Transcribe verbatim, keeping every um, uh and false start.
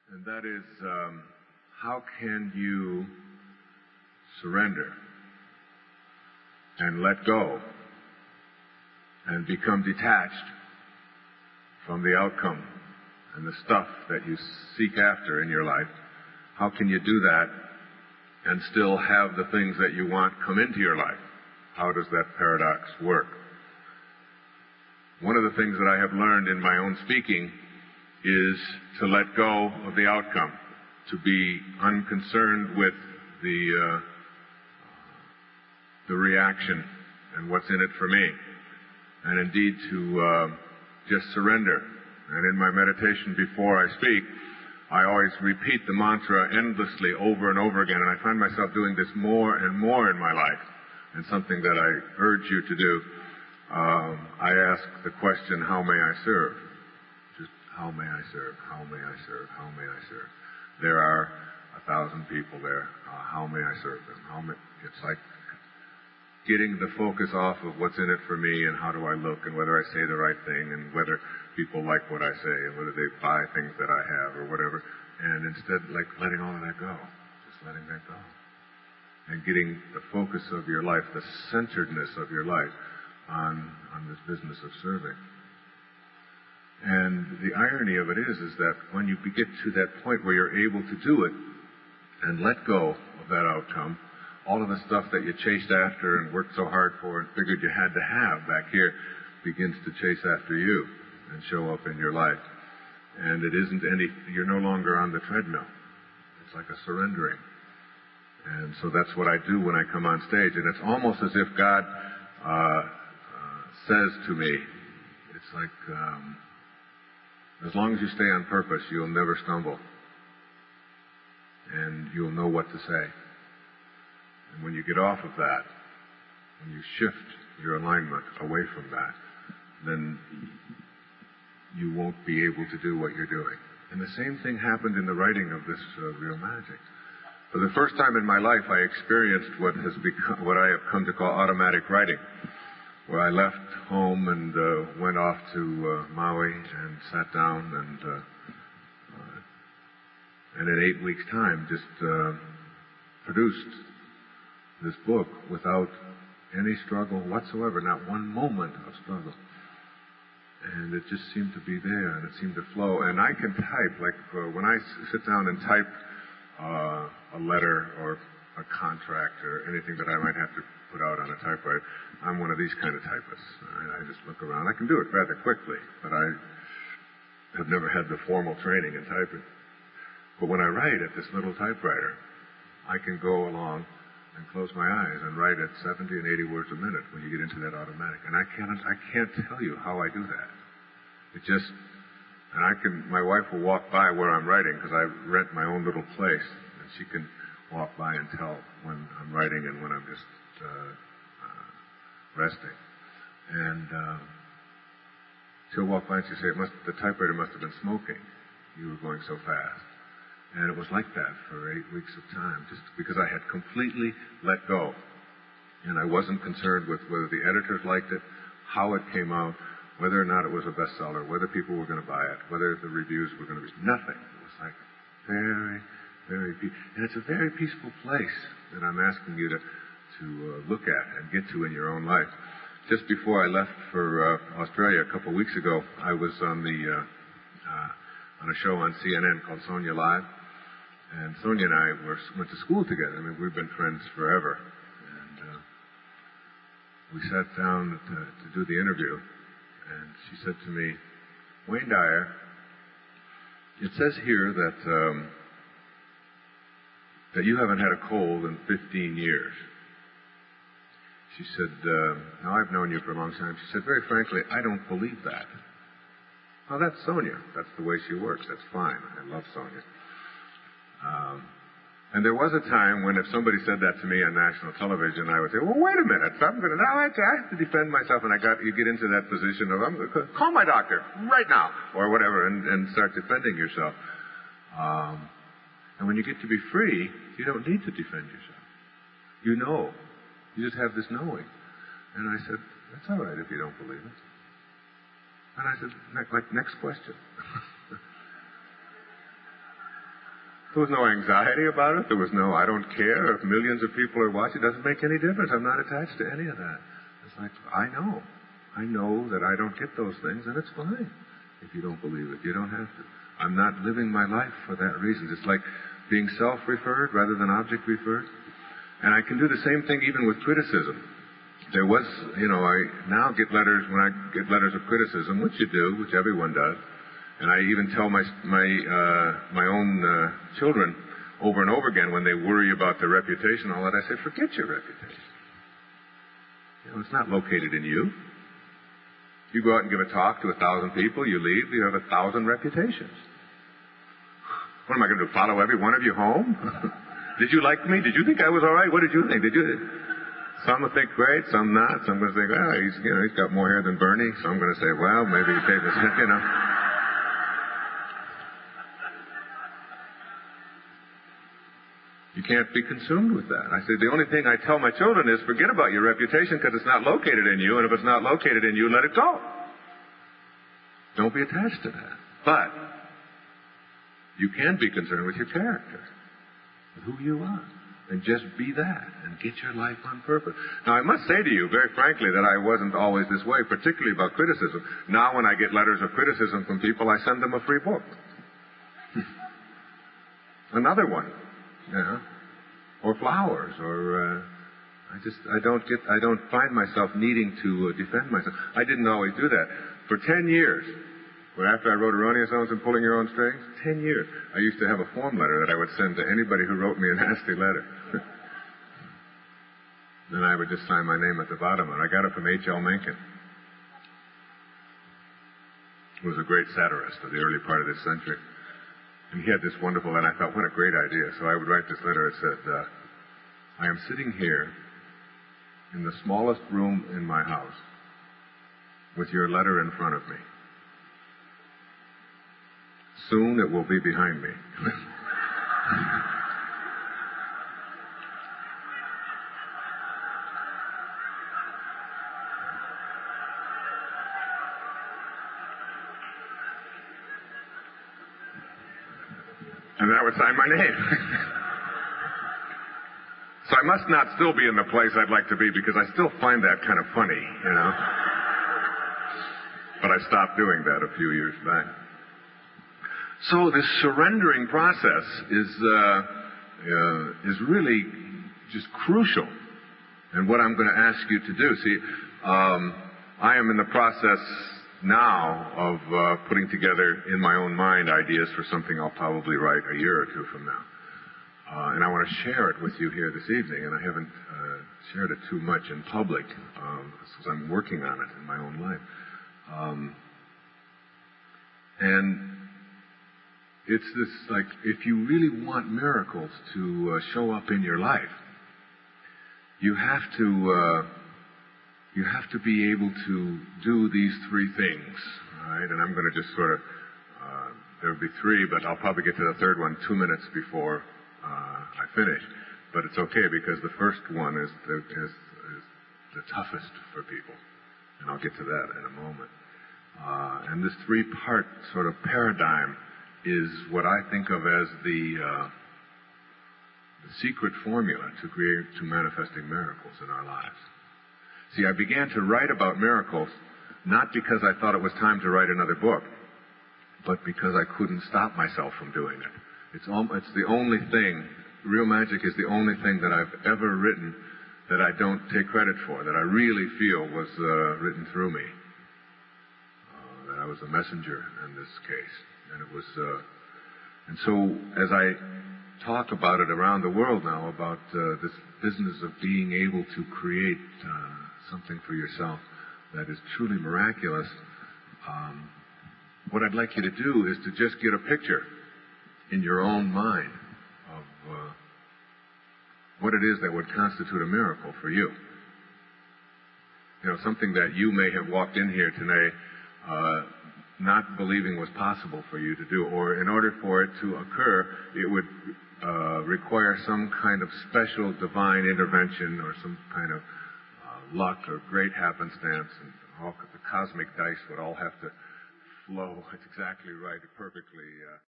And that is, um, how can you surrender and let go and become detached from the outcome and the stuff that you seek after in your life? How can you do that and still have the things that you want come into your life? How does that paradox work? One of the things that I have learned in my own speaking is to let go of the outcome, to be unconcerned with the uh, the reaction and what's in it for me, and indeed to uh, just surrender. And in my meditation before I speak, I always repeat the mantra endlessly over and over again, and I find myself doing this more and more in my life, and something that I urge you to do. Um, I ask the question, how may I serve? Just, how may I serve? How may I serve? How may I serve? There are a thousand people there. Uh, how may I serve them? How may, it's like getting the focus off of what's in it for me and how do I look and whether I say the right thing and whether people like what I say and whether they buy things that I have or whatever. And instead, like letting all of that go. Just letting that go. And getting the focus of your life, the centeredness of your life on, on this business of serving. And the irony of it is, is that when you get to that point where you're able to do it and let go of that outcome, all of the stuff that you chased after and worked so hard for and figured you had to have back here begins to chase after you and show up in your life. And it isn't any, you're no longer on the treadmill. It's like a surrendering. And so that's what I do when I come on stage. And it's almost as if God uh, uh, says to me, it's like, um, as long as you stay on purpose, you'll never stumble. And you'll know what to say. And when you get off of that, when you shift your alignment away from that, then you won't be able to do what you're doing. And the same thing happened in the writing of this uh, Real Magic. For the first time in my life, I experienced what has become, what I have come to call automatic writing, where I left home and uh, went off to uh, Maui and sat down and, uh, uh, and in eight weeks' time, just uh, produced this book without any struggle whatsoever, not one moment of struggle. And it just seemed to be there, and it seemed to flow. And I can type, like uh, when I s- sit down and type uh, a letter or a contract or anything that I might have to put out on a typewriter, I'm one of these kind of typists. I, I just look around. I can do it rather quickly, but I have never had the formal training in typing. But when I write at this little typewriter, I can go along and close my eyes and write at seventy and eighty words a minute when you get into that automatic. And I can't, I can't tell you how I do that. It just, and I can, my wife will walk by where I'm writing because I rent my own little place, and she can walk by and tell when I'm writing and when I'm just uh, uh, resting. And uh, she'll walk by and she'll say, it must, the typewriter must have been smoking. You were going so fast. And it was like that for eight weeks of time, just because I had completely let go. And I wasn't concerned with whether the editors liked it, how it came out, whether or not it was a bestseller, whether people were going to buy it, whether the reviews were going to be... Nothing. It was like very, very peaceful. And it's a very peaceful place that I'm asking you to, to uh, look at and get to in your own life. Just before I left for uh, Australia a couple of weeks ago, I was on the uh, uh, on a show on C N N called Sonia Live. And Sonia and I were, went to school together. I mean, we've been friends forever. And uh, we sat down to, to do the interview, and she said to me, Wayne Dyer, it says here that um, that you haven't had a cold in fifteen years. She said, uh, now I've known you for a long time. She said, very frankly, I don't believe that. Well, that's Sonia. That's the way she works. That's fine. I love Sonia. Um, and there was a time when if somebody said that to me on national television, I would say, well, wait a minute. I'm gonna, now I have to defend myself. And I got, you get into that position of, I'm gonna call my doctor right now, or whatever, and, and start defending yourself. Um, and when you get to be free, you don't need to defend yourself. You know. You just have this knowing. And I said, that's all right if you don't believe it. And I said, like, next question. There was no anxiety about it. There was no, I don't care if millions of people are watching. It doesn't make any difference. I'm not attached to any of that. It's like, I know. I know that I don't get those things, and it's fine. If you don't believe it, you don't have to. I'm not living my life for that reason. It's like being self-referred rather than object-referred. And I can do the same thing even with criticism. There was, you know, I now get letters, when I get letters of criticism, which you do, which everyone does, and I even tell my my uh, my own uh, children over and over again when they worry about their reputation and all that, I say, forget your reputation. You know, it's not located in you. You go out and give a talk to a thousand people, you leave, you have a thousand reputations. What am I going to do, follow every one of you home? Did you like me? Did you think I was all right? What did you think? Did you? Some will think great, some not. Some will think, well, he's, you know, he's got more hair than Bernie. So I'm going to say, well, maybe he paid this, you know. You can't be consumed with that. I say the only thing I tell my children is forget about your reputation because it's not located in you, and if it's not located in you, let it go. Don't be attached to that. But you can be concerned with your character, with who you are, and just be that and get your life on purpose. Now, I must say to you very frankly that I wasn't always this way, particularly about criticism. Now when I get letters of criticism from people, I send them a free book. Another one. You know, or flowers, or uh, I just I don't get I don't find myself needing to uh, defend myself. I didn't always do that. For ten years, well, after I wrote Erroneous Zones and Pulling Your Own Strings, ten years, I used to have a form letter that I would send to anybody who wrote me a nasty letter. Then I would just sign my name at the bottom, and I got it from H L Mencken, who was a great satirist of the early part of this century. And he had this wonderful, and I thought, what a great idea. So I would write this letter. It said, uh, I am sitting here in the smallest room in my house with your letter in front of me. Soon it will be behind me. And then I would sign my name. So I must not still be in the place I'd like to be because I still find that kind of funny, you know. But I stopped doing that a few years back. So this surrendering process is uh, uh, is really just crucial in what I'm going to ask you to do. See, um, I am in the process now of uh, putting together in my own mind ideas for something I'll probably write a year or two from now. Uh, and I want to share it with you here this evening, and I haven't uh, shared it too much in public um, because I'm working on it in my own life. Um, and it's this, like, if you really want miracles to uh, show up in your life, you have to uh, you have to be able to do these three things, right? And I'm going to just sort of, uh, there will be three, but I'll probably get to the third one two minutes before uh, I finish. But it's okay because the first one is the, is, is the toughest for people, and I'll get to that in a moment. Uh, and this three-part sort of paradigm is what I think of as the, uh, the secret formula to create, to manifesting miracles in our lives. See, I began to write about miracles not because I thought it was time to write another book, but because I couldn't stop myself from doing it. It's, al- it's the only thing, real magic is the only thing that I've ever written that I don't take credit for, that I really feel was uh, written through me. Uh, that I was a messenger in this case. And it was, uh, and so as I talk about it around the world now, about uh, this business of being able to create uh, something for yourself that is truly miraculous, um, what I'd like you to do is to just get a picture in your own mind of uh, what it is that would constitute a miracle for you. You know, something that you may have walked in here today uh, not believing was possible for you to do, or in order for it to occur, it would uh, require some kind of special divine intervention or some kind of luck or great happenstance, and all the cosmic dice would all have to flow. It's exactly right, perfectly. Uh